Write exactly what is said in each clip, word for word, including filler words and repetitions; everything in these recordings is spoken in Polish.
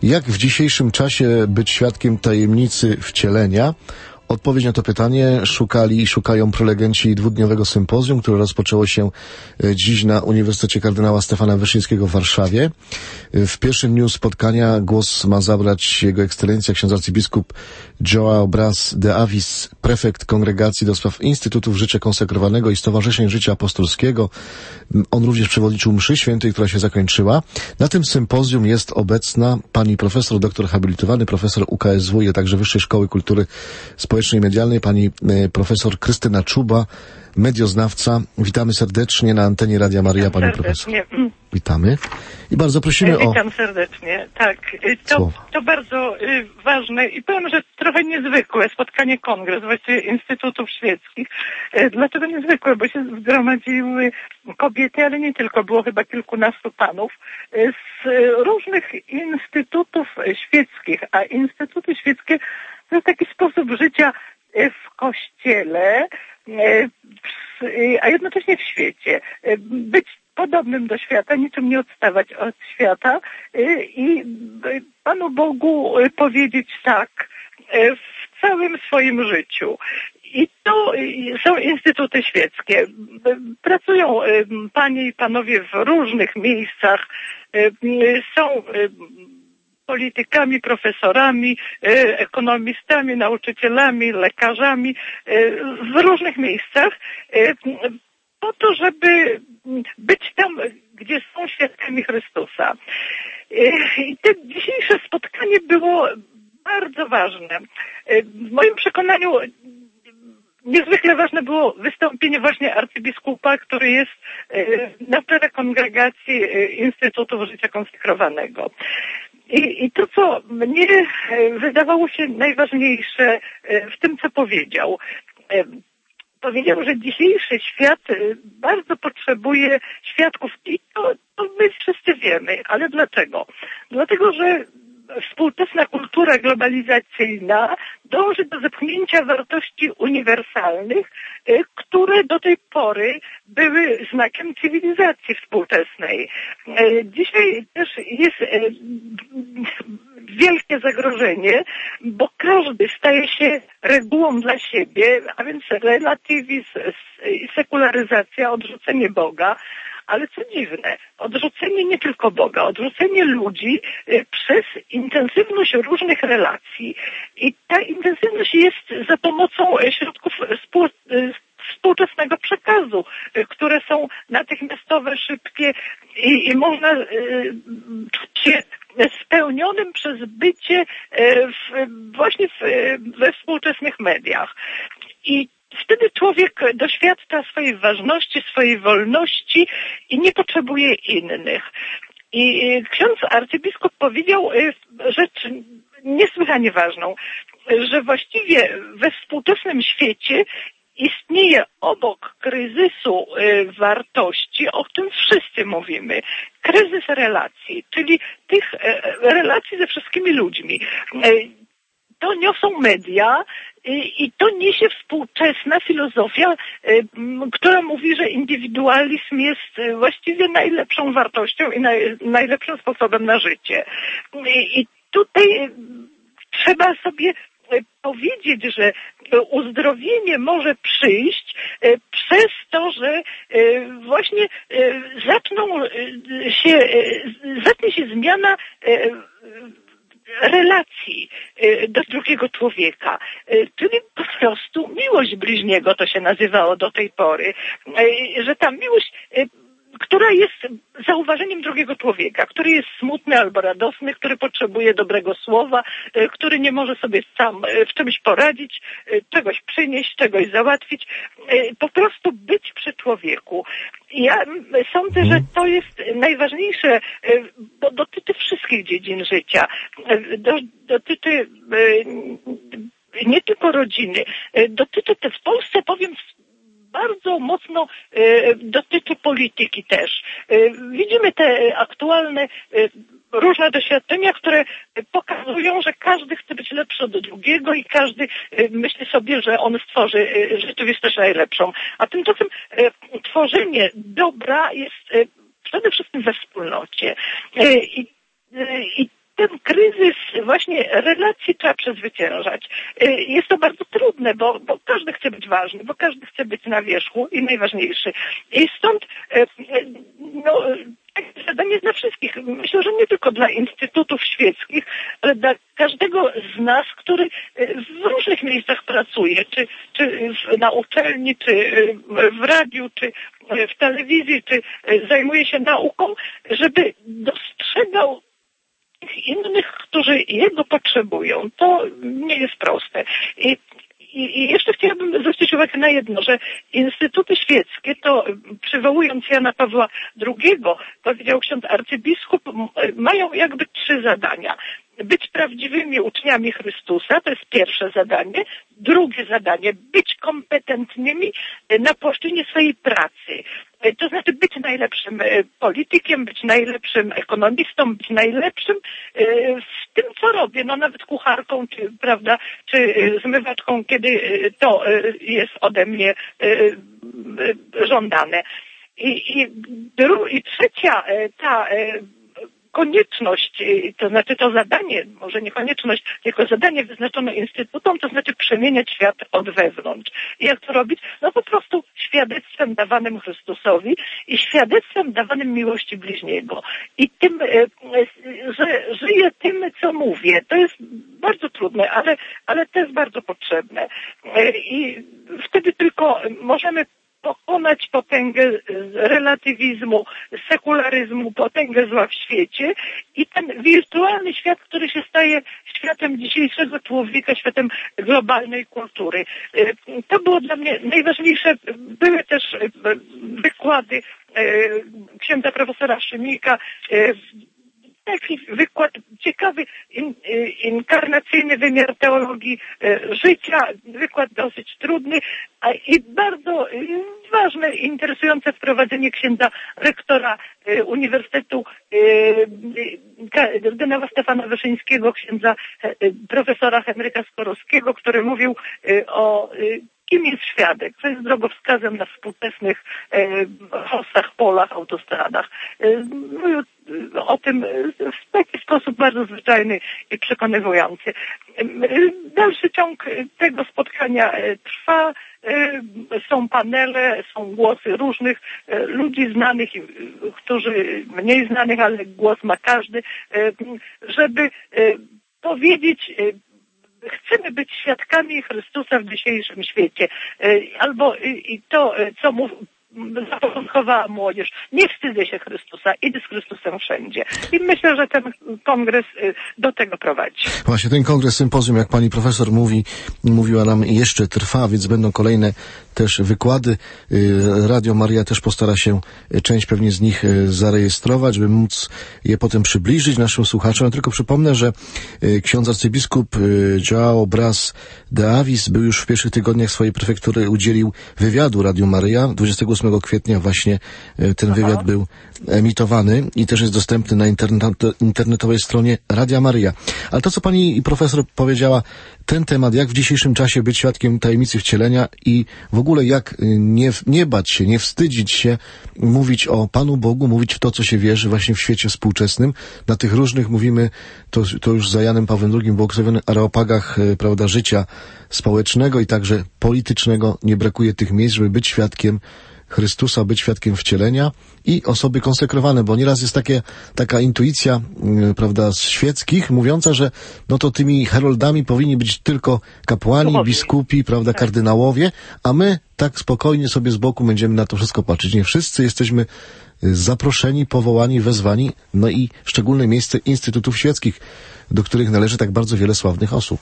Jak w dzisiejszym czasie być świadkiem tajemnicy wcielenia? Odpowiedź na to pytanie szukali i szukają prelegenci dwudniowego sympozjum, które rozpoczęło się dziś na Uniwersytecie Kardynała Stefana Wyszyńskiego w Warszawie. W pierwszym dniu spotkania głos ma zabrać Jego Ekscelencja ksiądz arcybiskup João Braz de Avis, prefekt Kongregacji do Spraw Instytutów Życia Konsekrowanego i Stowarzyszeń Życia Apostolskiego. On również przewodniczył mszy świętej, która się zakończyła. Na tym sympozjum jest obecna pani profesor, doktor habilitowany, profesor U K S W, a także Wyższej Szkoły Kultury Społecznej i Medialnej, pani profesor Krystyna Czuba, medioznawca. Witamy serdecznie na antenie Radia Maryja, pani profesor. Witamy. I bardzo prosimy Witam o... Witam serdecznie. Tak, to, to bardzo y, ważne i powiem, że trochę niezwykłe spotkanie kongres, właściwie Instytutów Świeckich. Y, dlaczego niezwykłe? Bo się zgromadziły kobiety, ale nie tylko, było chyba kilkunastu panów y, z y, różnych instytutów świeckich, a instytuty świeckie to jest taki sposób życia y, w kościele, y, y, a jednocześnie w świecie. Y, być podobnym do świata, niczym nie odstawać od świata i Panu Bogu powiedzieć tak w całym swoim życiu. I to są instytuty świeckie. Pracują panie i panowie w różnych miejscach. Są politykami, profesorami, ekonomistami, nauczycielami, lekarzami w różnych miejscach, po to, żeby być tam, gdzie są świadkami Chrystusa. I to dzisiejsze spotkanie było bardzo ważne. W moim przekonaniu niezwykle ważne było wystąpienie właśnie arcybiskupa, który jest na czele kongregacji Instytutów Życia Konsekrowanego. I, I to, co mnie wydawało się najważniejsze w tym, co powiedział, powiedział, że dzisiejszy świat bardzo potrzebuje świadków i to, to my wszyscy wiemy. Ale dlaczego? Dlatego, że współczesna kultura globalizacyjna dąży do zepchnięcia wartości uniwersalnych, które do tej pory były znakiem cywilizacji współczesnej. Dzisiaj też jest wielkie zagrożenie, bo każdy staje się regułą dla siebie, a więc relatywizm, sekularyzacja, odrzucenie Boga. Ale co dziwne, odrzucenie nie tylko Boga, odrzucenie ludzi przez intensywność różnych relacji. I ta intensywność jest za pomocą środków współczesnego przekazu, które są natychmiastowe, szybkie i, i można czuć się spełnionym przez bycie w, właśnie w, we współczesnych mediach. I wtedy człowiek doświadcza swojej ważności, swojej wolności i nie potrzebuje innych. I ksiądz arcybiskup powiedział rzecz niesłychanie ważną, że właściwie we współczesnym świecie istnieje obok kryzysu wartości, o którym wszyscy mówimy, kryzys relacji, czyli tych relacji ze wszystkimi ludźmi. To niosą media i to niesie współczesna filozofia, która mówi, że indywidualizm jest właściwie najlepszą wartością i naj, najlepszym sposobem na życie. I tutaj trzeba sobie powiedzieć, że uzdrowienie może przyjść przez to, że właśnie zaczną się, zacznie się zmiana relacji do drugiego człowieka, czyli po prostu miłość bliźniego, to się nazywało do tej pory, że ta miłość, która jest zauważeniem drugiego człowieka, który jest smutny albo radosny, który potrzebuje dobrego słowa, który nie może sobie sam w czymś poradzić, czegoś przynieść, czegoś załatwić, po prostu być przy człowieku. Ja sądzę, że to jest najważniejsze, bo dotyczy wszystkich dziedzin życia. Do, dotyczy nie tylko rodziny, dotyczy też w Polsce, powiem, bardzo mocno e, dotyczy polityki też. E, widzimy te aktualne e, różne doświadczenia, które pokazują, że każdy chce być lepszy od drugiego i każdy e, myśli sobie, że on stworzy e, rzeczywistość najlepszą. A tymczasem e, tworzenie dobra jest e, przede wszystkim we wspólnocie. E, i, e, i ten kryzys właśnie relacji trzeba przezwyciężać. Jest to bardzo trudne, bo, bo każdy chce być ważny, bo każdy chce być na wierzchu i najważniejszy. I stąd no, takie zadanie jest dla wszystkich. Myślę, że nie tylko dla instytutów świeckich, ale dla każdego z nas, który w różnych miejscach pracuje, czy, czy na uczelni, czy w radiu, czy w telewizji, czy zajmuje się nauką, żeby dostrzegał innych, którzy jego potrzebują. To nie jest proste. I, i, i jeszcze chciałabym zwrócić uwagę na jedno, że instytuty świeckie, to przywołując Jana Pawła drugiego, powiedział ksiądz arcybiskup, mają jakby trzy zadania. Być prawdziwymi uczniami Chrystusa, to jest pierwsze zadanie. Drugie zadanie, być kompetentnymi na płaszczyźnie swojej pracy. To znaczy być najlepszym politykiem, być najlepszym ekonomistą, być najlepszym w tym, co robię. No nawet kucharką, czy, prawda, czy zmywaczką, kiedy to jest ode mnie żądane. I, i, dru, i trzecia ta konieczność, to znaczy to zadanie, może nie konieczność, tylko zadanie wyznaczone instytutom, to znaczy przemieniać świat od wewnątrz. I jak to robić? No po prostu świadectwem dawanym Chrystusowi i świadectwem dawanym miłości bliźniego. I tym, że żyję tym, co mówię. To jest bardzo trudne, ale, ale to jest bardzo potrzebne. I wtedy tylko możemy pokonać potęgę relatywizmu, sekularyzmu, potęgę zła w świecie i ten wirtualny świat, który się staje światem dzisiejszego człowieka, światem globalnej kultury. To było dla mnie najważniejsze. Były też wykłady księdza profesora Szymika, taki wykład, ciekawy, in, inkarnacyjny wymiar teologii e, życia, wykład dosyć trudny, a i bardzo e, ważne, interesujące wprowadzenie księdza rektora e, Uniwersytetu e, kardynała Stefana Wyszyńskiego, księdza e, profesora Henryka Skorowskiego, który mówił e, o e, kim jest świadek, co jest drogowskazem na współczesnych e, hostach, polach, autostradach. E, mówił o tym w taki sposób bardzo zwyczajny i przekonywujący. Dalszy ciąg tego spotkania trwa. Są panele, są głosy różnych ludzi znanych, którzy mniej znanych, ale głos ma każdy, żeby powiedzieć, chcemy być świadkami Chrystusa w dzisiejszym świecie. Albo i to, co mu zapoczątkowała młodzież. Nie wstydzę się Chrystusa, idę z Chrystusem wszędzie. I myślę, że ten kongres do tego prowadzi. Właśnie ten kongres, sympozjum, jak pani profesor mówi, mówiła nam, jeszcze trwa, więc będą kolejne też wykłady. Radio Maryja też postara się część pewnie z nich zarejestrować, żeby móc je potem przybliżyć naszym słuchaczom. Ja tylko przypomnę, że ksiądz arcybiskup João Braz de Avis był już w pierwszych tygodniach swojej prefektury, udzielił wywiadu Radio Maryja. dwudziestego ósmego kwietnia właśnie ten Aha. wywiad był emitowany i też jest dostępny na internet, internetowej stronie Radia Maryja. Ale to, co pani profesor powiedziała, ten temat, jak w dzisiejszym czasie być świadkiem tajemnicy wcielenia i w ogóle jak nie, nie bać się, nie wstydzić się, mówić o Panu Bogu, mówić w to, co się wierzy właśnie w świecie współczesnym. Na tych różnych, mówimy, to, to już za Janem Pawłem drugim błogosławionym areopagach, prawda, życia społecznego i także politycznego nie brakuje tych miejsc, żeby być świadkiem Chrystusa, być świadkiem wcielenia i osoby konsekrowane, bo nieraz jest takie, taka intuicja, yy, prawda, z świeckich, mówiąca, że no to tymi heroldami powinni być tylko kapłani, biskupi, prawda, kardynałowie, a my tak spokojnie sobie z boku będziemy na to wszystko patrzeć. Nie wszyscy jesteśmy zaproszeni, powołani, wezwani, no i szczególne miejsce instytutów świeckich, do których należy tak bardzo wiele sławnych osób.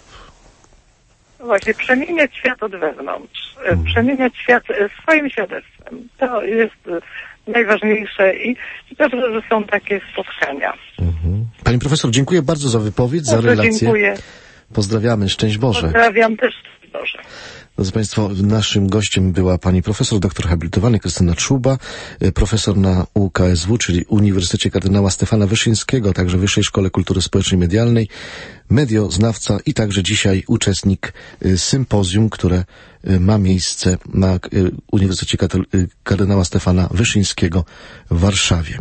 Właśnie, przemieniać świat od wewnątrz, hmm. przemieniać świat swoim świadectwem. To jest najważniejsze i dobrze, że są takie spotkania. Mhm. Pani profesor, dziękuję bardzo za wypowiedź, bardzo za relację. Dziękuję. Pozdrawiamy, szczęść Boże. Pozdrawiam też, szczęść Boże. Drodzy Państwo, naszym gościem była pani profesor, doktor habilitowany Krystyna Czuba, profesor na U K S W, czyli Uniwersytecie Kardynała Stefana Wyszyńskiego, a także Wyższej Szkole Kultury Społecznej i Medialnej, medioznawca i także dzisiaj uczestnik sympozjum, które ma miejsce na Uniwersytecie Kardynała Stefana Wyszyńskiego w Warszawie.